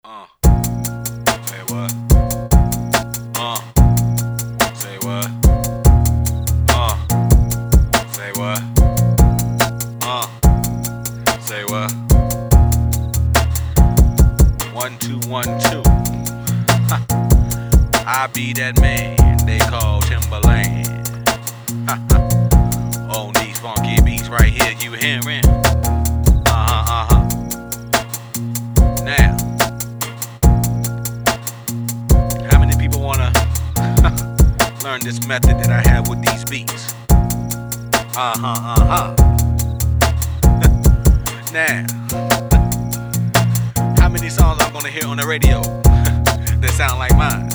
Say what? Say what? Say what? Say what? 1 2 1 2. I be that man they call Timberland. On these funky beats right here, you hearing? Now, how many people wanna learn this method that I have with these beats? Now, how many songs I'm gonna hear on the radio that sound like mine?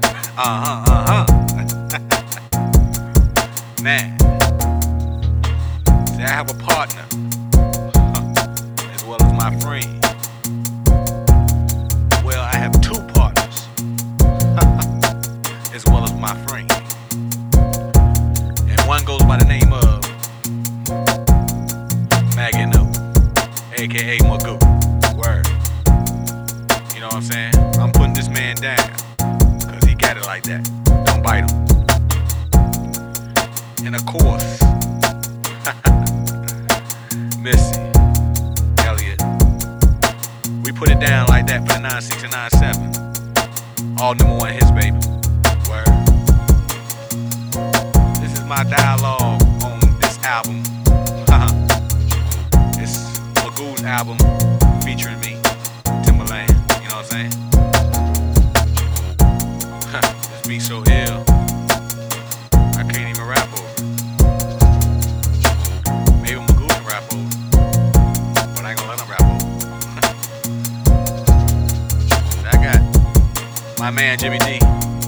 Now, see, I have a partner as well as my friend. Well, I have two partners as well as my friend. And one goes by the name of Magano, aka Magoo. Word. You know what I'm saying? I'm putting this man down because he got it like that. Don't bite him. And of course, Missy Elliott. We put it down like that for the 9-6 and 9-7. All #1 hits, baby. Word. This is my dialogue on this album. It's Magoo's album featuring me, Timberland. You know what I'm saying? This beat so ill, I can't even rap over it. Maybe Magoo can rap over it, but I ain't gonna let him rap over it. I got my man Jimmy D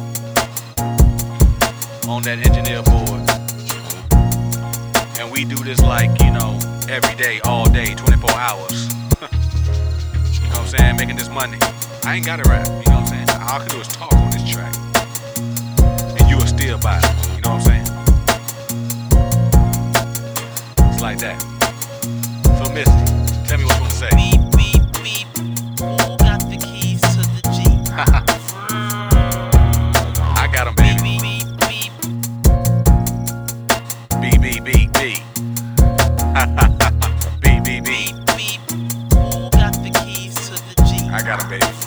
on that engineer board, and we do this like, you know, every day, all day, 24 hours. You know what I'm saying? Making this money. I ain't gotta rap, you know what I'm saying? All I can do is talk on this track, and you will still buy it. You know what I'm saying? It's like that. So Missy, tell me what you want to say. Beep, beep, beep. Who got the keys to the Jeep? I got them, baby. Beep, beep, beep. Beep, beep, beep, beep. Beep, beep, beep. Beep, beep. Who got the keys to the Jeep? I got them, baby.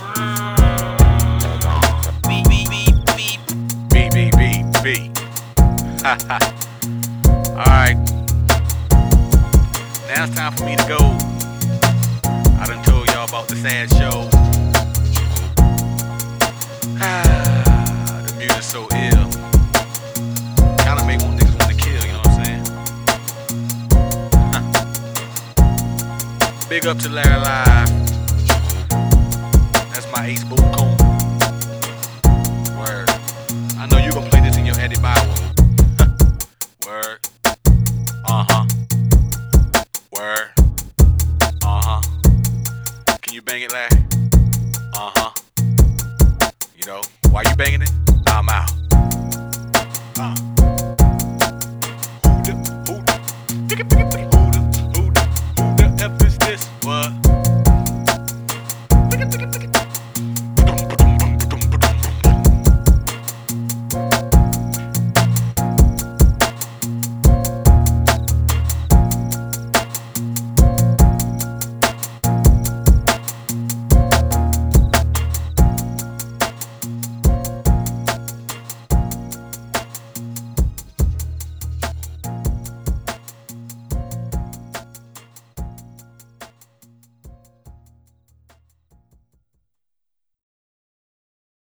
Beep, beep, beep, beep. Beep, beep, beep, beep. Alright. Now it's time for me to go. I done told y'all about the sad show. The music's so ill. Kinda make niggas want to kill, you know what I'm saying? Big up to Larry Live. That's my ace boot coon. Word. I know you gonna play this in your Eddie Bauer. Word. Word. Can you bang it, Larry? You know, why you banging it? I'm out. Who the?